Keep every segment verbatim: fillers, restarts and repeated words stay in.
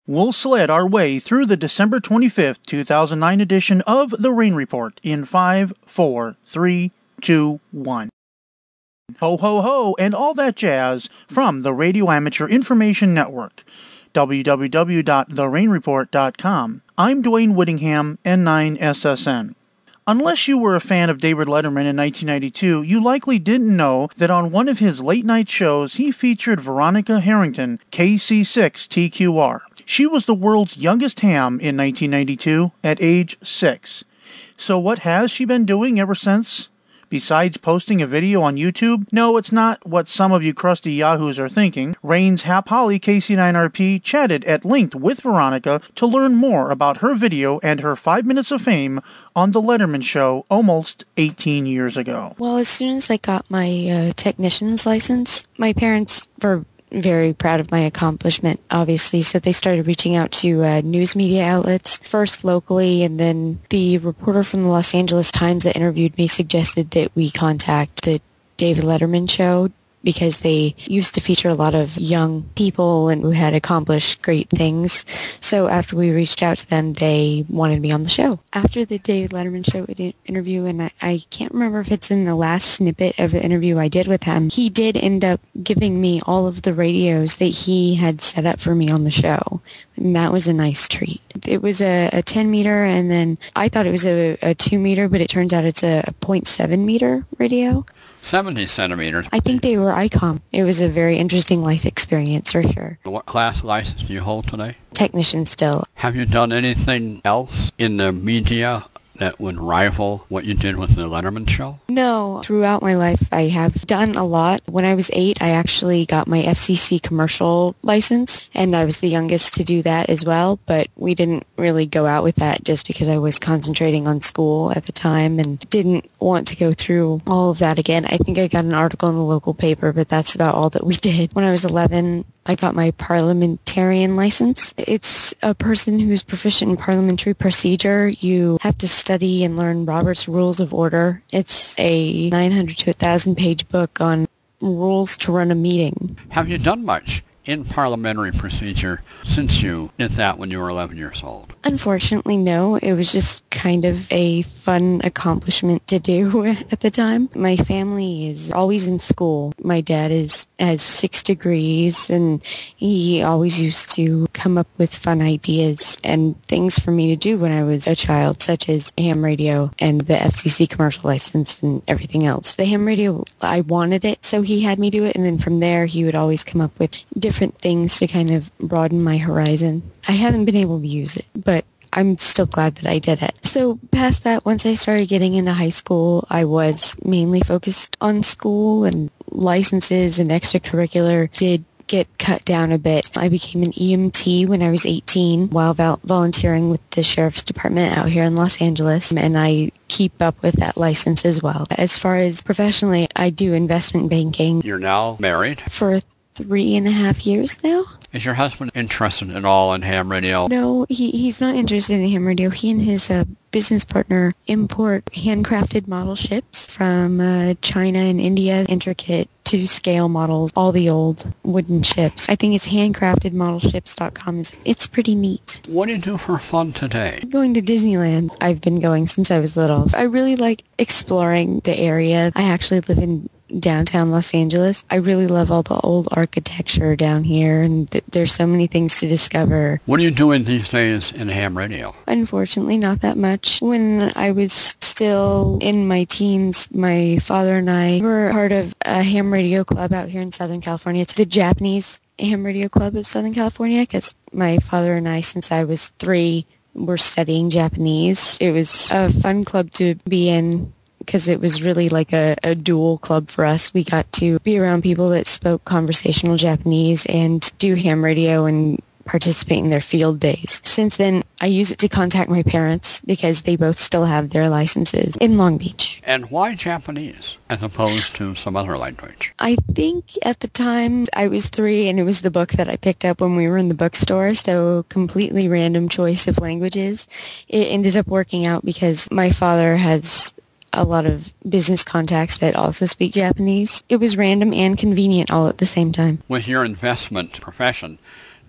We'll sled our way through the December twenty-fifth, two thousand nine edition of The Rain Report in five, four, three, two, one. Ho, ho, ho, and all that jazz from the Radio Amateur Information Network. w w w dot the rain report dot com. I'm Dwayne Whittingham, N nine S S N. Unless you were a fan of David Letterman in nineteen ninety-two, you likely didn't know that on one of his late-night shows he featured Veronica Harrington, K C six T Q R. She was the world's youngest ham in nineteen ninety-two, at age six. So what has she been doing ever since? Besides posting a video on YouTube? No, it's not what some of you crusty yahoos are thinking. Rain's Hap Holly K C nine R P chatted at length with Veronica to learn more about her video and her five minutes of fame on The Letterman Show almost eighteen years ago. Well, as soon as I got my uh, technician's license, my parents were very proud of my accomplishment, obviously, so they started reaching out to uh, news media outlets, first locally, and then the reporter from the Los Angeles Times that interviewed me suggested that we contact the David Letterman Show, because they used to feature a lot of young people and who had accomplished great things. So after we reached out to them, they wanted me on the show. After the David Letterman Show interview, and I, I can't remember if it's in the last snippet of the interview I did with him, he did end up giving me all of the radios that he had set up for me on the show. And that was a nice treat. It was a, a ten meter, and then I thought it was a, a two meter, but it turns out it's a, a point seven meter radio. seventy centimeters. I think they were ICOM. It was a very interesting life experience, for sure. What class license do you hold today? Technician still. Have you done anything else in the media that would rival what you did with the Letterman Show? No. Throughout my life, I have done a lot. When I was eight, I actually got my F C C commercial license, and I was the youngest to do that as well, but we didn't really go out with that just because I was concentrating on school at the time and didn't want to go through all of that again. I think I got an article in the local paper, but that's about all that we did. When I was eleven, I got my parliamentarian license. It's a person who's proficient in parliamentary procedure. You have to study and learn Robert's Rules of Order. It's a nine hundred to one thousand page book on rules to run a meeting. Have you done much in parliamentary procedure since you did that when you were eleven years old? Unfortunately, no. It was just kind of a fun accomplishment to do at the time. My family is always in school. My dad is has six degrees, and he always used to come up with fun ideas and things for me to do when I was a child, such as ham radio and the F C C commercial license and everything else. The ham radio, I wanted it, so he had me do it, and then from there he would always come up with different things to kind of broaden my horizon. I haven't been able to use it, but I'm still glad that I did it. So past that, once I started getting into high school, I was mainly focused on school, and licenses and extracurricular did get cut down a bit. I became an E M T when I was eighteen while vol- volunteering with the Sheriff's Department out here in Los Angeles, and I keep up with that license as well. As far as professionally, I do investment banking. You're now married? For three and a half years now. Is your husband interested at all in ham radio? No, he he's not interested in ham radio. He and his uh, business partner import handcrafted model ships from uh, China and India, intricate to scale models, all the old wooden ships. I think it's handcrafted model ships dot com. It's pretty neat. What do you do for fun today? Going to Disneyland. I've been going since I was little. I really like exploring the area. I actually live in downtown Los Angeles. I really love all the old architecture down here, and th- there's so many things to discover. What are you doing these days in ham radio? Unfortunately, not that much. When I was still in my teens, my father and I were part of a ham radio club out here in Southern California. It's the Japanese Ham Radio Club of Southern California, because my father and I, since I was three, were studying Japanese. It was a fun club to be in, because it was really like a, a dual club for us. We got to be around people that spoke conversational Japanese and do ham radio and participate in their field days. Since then, I use it to contact my parents because they both still have their licenses in Long Beach. And why Japanese as opposed to some other language? I think at the time I was three, and it was the book that I picked up when we were in the bookstore, so completely random choice of languages. It ended up working out because my father has a lot of business contacts that also speak Japanese. It was random and convenient all at the same time. With your investment profession,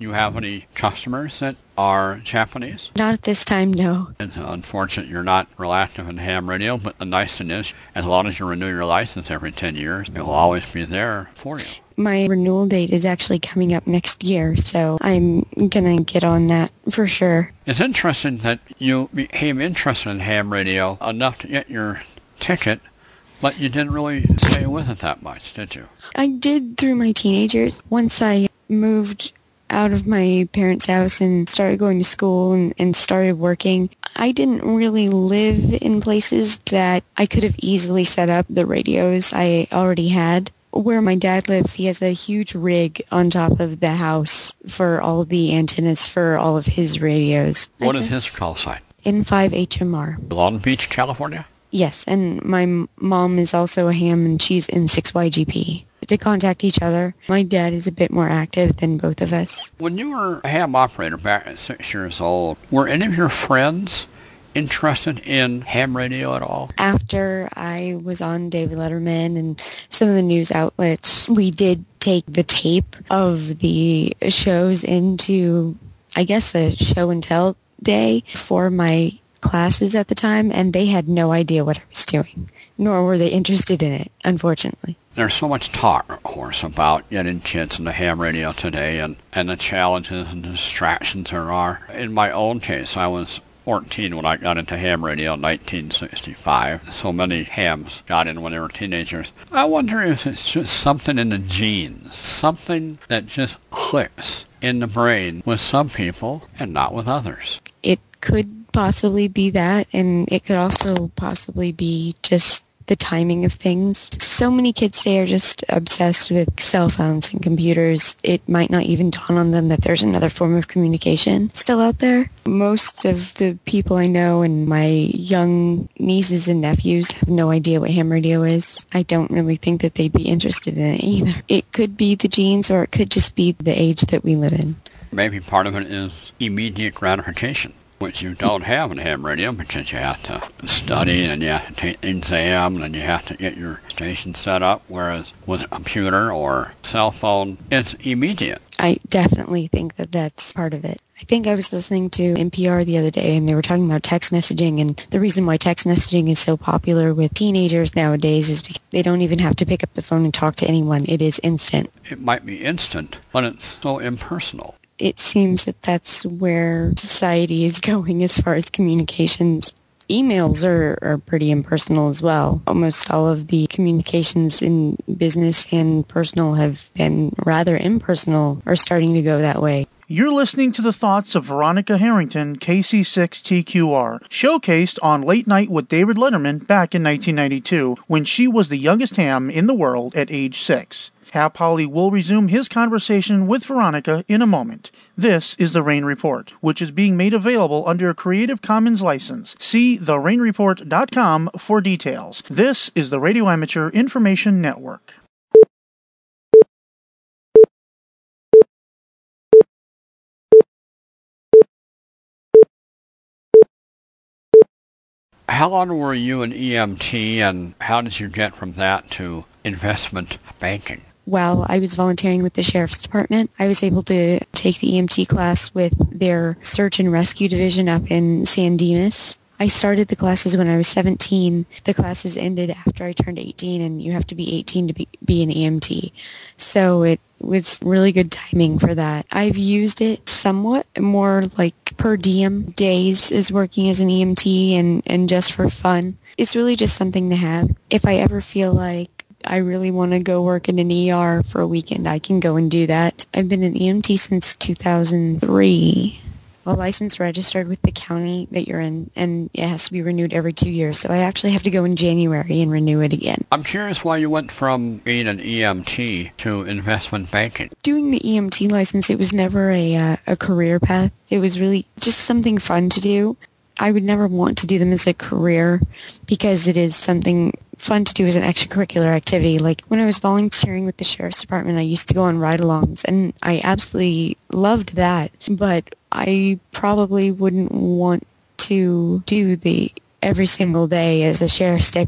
You have any customers that are Japanese? Not at this time, no. It's unfortunate you're not real active in ham radio, but the nice thing is, as long as you renew your license every ten years, it will always be there for you. My renewal date is actually coming up next year, so I'm going to get on that for sure. It's interesting that you became interested in ham radio enough to get your ticket, but you didn't really stay with it that much, did you? I did through my teenagers. Once I moved out of my parents' house and started going to school and, and started working, I didn't really live in places that I could have easily set up the radios I already had. Where my dad lives, he has a huge rig on top of the house for all the antennas for all of his radios. What is his call sign? N five H M R. Long Beach, California? Yes, and my m- mom is also a ham, and she's N six Y G P. To contact each other, my dad is a bit more active than both of us. When you were a ham operator back at six years old, were any of your friends interested in ham radio at all? After I was on David Letterman and some of the news outlets, we did take the tape of the shows into, I guess, a show and tell day for my classes at the time, and they had no idea what I was doing, nor were they interested in it, unfortunately. There's so much talk, of course, about getting kids into ham radio today and, and the challenges and distractions there are. In my own case, I was fourteen when I got into ham radio in nineteen sixty-five. So many hams got in when they were teenagers. I wonder if it's just something in the genes, something that just clicks in the brain with some people and not with others. It could possibly be that, and it could also possibly be just the timing of things. So many kids today are just obsessed with cell phones and computers. It might not even dawn on them that there's another form of communication still out there. Most of the people I know and my young nieces and nephews have no idea what ham radio is. I don't really think that they'd be interested in it either. It could be the genes, or it could just be the age that we live in. Maybe part of it is immediate gratification, which you don't have in ham radio because you have to study and you have to take the exam and you have to get your station set up, whereas with a computer or cell phone, it's immediate. I definitely think that that's part of it. I think I was listening to N P R the other day, and they were talking about text messaging, and the reason why text messaging is so popular with teenagers nowadays is because they don't even have to pick up the phone and talk to anyone. It is instant. It might be instant, but it's so impersonal. It seems that that's where society is going as far as communications. Emails are, are pretty impersonal as well. Almost all of the communications in business and personal have been rather impersonal, or starting to go that way. You're listening to the thoughts of Veronica Harrington, K C six T Q R, showcased on Late Night with David Letterman back in nineteen ninety-two, when she was the youngest ham in the world at age six. Hap Holly will resume his conversation with Veronica in a moment. This is The Rain Report, which is being made available under a Creative Commons license. See the rain report dot com for details. This is the Radio Amateur Information Network. How long were you in E M T, and how did you get from that to investment banking? While I was volunteering with the Sheriff's Department, I was able to take the E M T class with their Search and Rescue Division up in San Dimas. I started the classes when I was seventeen. The classes ended after I turned eighteen, and you have to be eighteen to be, be an E M T. So it was really good timing for that. I've used it somewhat more like per diem days as working as an E M T and, and just for fun. It's really just something to have. If I ever feel like I really want to go work in an E R for a weekend, I can go and do that. I've been an E M T since two thousand three. A license registered with the county that you're in, and it has to be renewed every two years. So I actually have to go in January and renew it again. I'm curious why you went from being an E M T to investment banking. Doing the E M T license, it was never a uh, a career path. It was really just something fun to do. I would never want to do them as a career because it is something fun to do as an extracurricular activity. Like when I was volunteering with the Sheriff's Department, I used to go on ride-alongs, and I absolutely loved that. But I probably wouldn't want to do the every single day as a sheriff's deputy.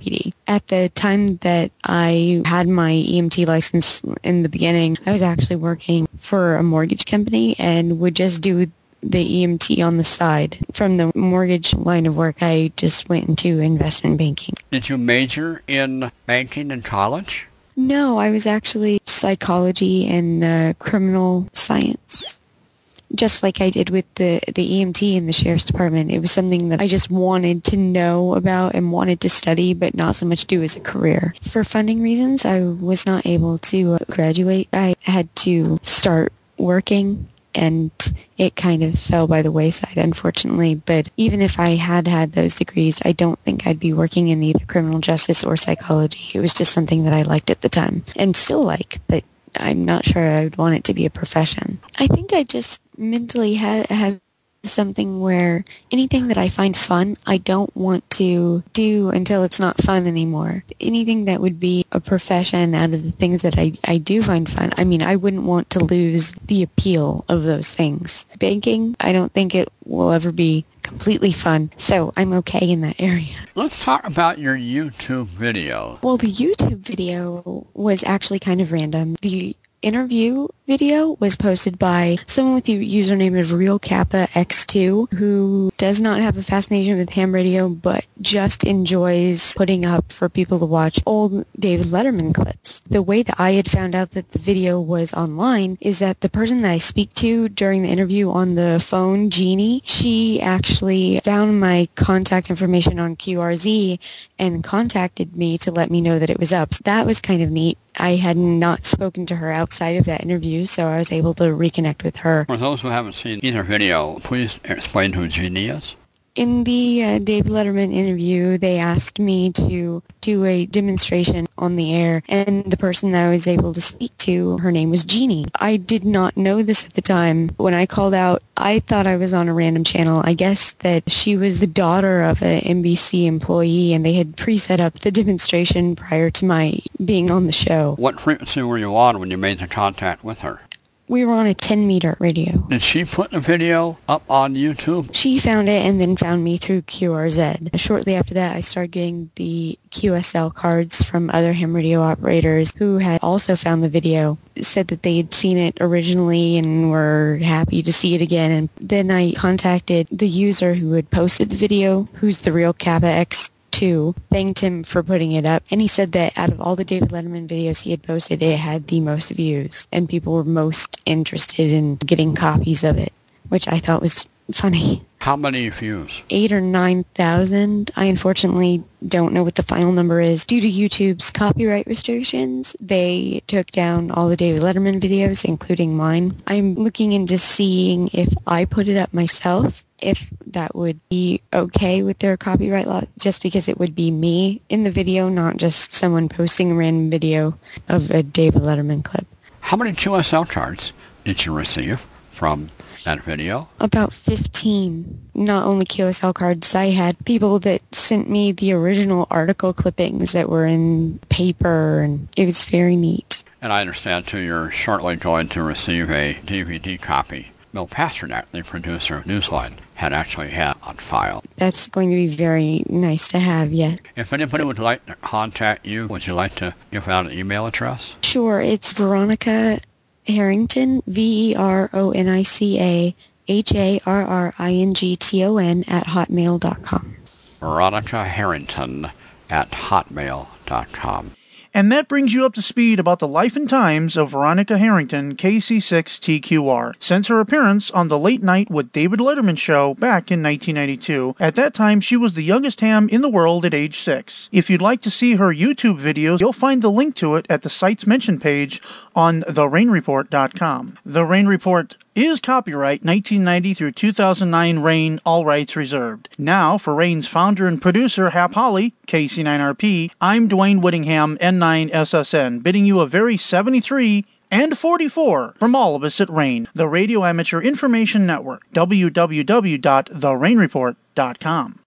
At the time that I had my E M T license in the beginning, I was actually working for a mortgage company and would just do the E M T on the side. From the mortgage line of work, I just went into investment banking. Did you major in banking in college? No, I was actually psychology and uh, criminal science. Just like I did with the, the E M T in the Sheriff's Department. It was something that I just wanted to know about and wanted to study, but not so much do as a career. For funding reasons, I was not able to graduate. I had to start working, and it kind of fell by the wayside, unfortunately. But even if I had had those degrees, I don't think I'd be working in either criminal justice or psychology. It was just something that I liked at the time, and still like, but I'm not sure I would want it to be a profession. I think I just mentally ha- have something where anything that I find fun, I don't want to do until it's not fun anymore. Anything that would be a profession out of the things that I, I do find fun, I mean, I wouldn't want to lose the appeal of those things. Banking, I don't think it will ever be completely fun, so I'm okay in that area. Let's talk about your YouTube video. Well, the YouTube video was actually kind of random. The interview video was posted by someone with the username of Real Kappa X two, who does not have a fascination with ham radio, but just enjoys putting up for people to watch old David Letterman clips. The way that I had found out that the video was online is that the person that I speak to during the interview on the phone, Jeannie, she actually found my contact information on Q R Z and contacted me to let me know that it was up. So that was kind of neat. I had not spoken to her outside of that interview, so I was able to reconnect with her. For those who haven't seen either video, please explain who Jeannie is. In the uh, Dave Letterman interview, they asked me to do a demonstration on the air, and the person that I was able to speak to, her name was Jeannie. I did not know this at the time. When I called out, I thought I was on a random channel. I guess that she was the daughter of an N B C employee, and they had pre-set up the demonstration prior to my being on the show. What frequency were you on when you made the contact with her? We were on a ten meter radio. Did she put the video up on YouTube? She found it and then found me through Q R Z. Shortly after that, I started getting the Q S L cards from other ham radio operators who had also found the video, said that they had seen it originally and were happy to see it again. And then I contacted the user who had posted the video, who's the Real Kappa X two, thanked him for putting it up, and he said that out of all the David Letterman videos he had posted, it had the most views, and people were most interested in getting copies of it, which I thought was funny. How many views? Eight or nine thousand. I unfortunately don't know what the final number is. Due to YouTube's copyright restrictions, they took down all the David Letterman videos, including mine. I'm looking into seeing if I put it up myself, if that would be okay with their copyright law, just because it would be me in the video, not just someone posting a random video of a David Letterman clip. How many Q S L cards did you receive from that video? About fifteen. Not only Q S L cards, I had people that sent me the original article clippings that were in paper, and it was very neat. And I understand, too, you're shortly going to receive a D V D copy. Bill Pasternak, the producer of Newsline, had actually had on file. That's going to be very nice to have, yeah. If anybody would like to contact you, would you like to give out an email address? Sure, it's Veronica Harrington, V E R O N I C A H A R R I N G T O N at hotmail dot com. Veronica Harrington at hotmail dot com. And that brings you up to speed about the life and times of Veronica Harrington, K C six T Q R, since her appearance on the Late Night with David Letterman show back in nineteen ninety-two. At that time, she was the youngest ham in the world at age six. If you'd like to see her YouTube videos, you'll find the link to it at the site's mention page on the rain report dot com. The Rain Report is copyright nineteen ninety through two thousand nine Rain, all rights reserved. Now, for Rain's founder and producer, Hap Holly, K C nine R P, I'm Dwayne Whittingham, N nine S S N, bidding you a very seventy-three and forty-four from all of us at Rain, the Radio Amateur Information Network, w w w dot the rain report dot com.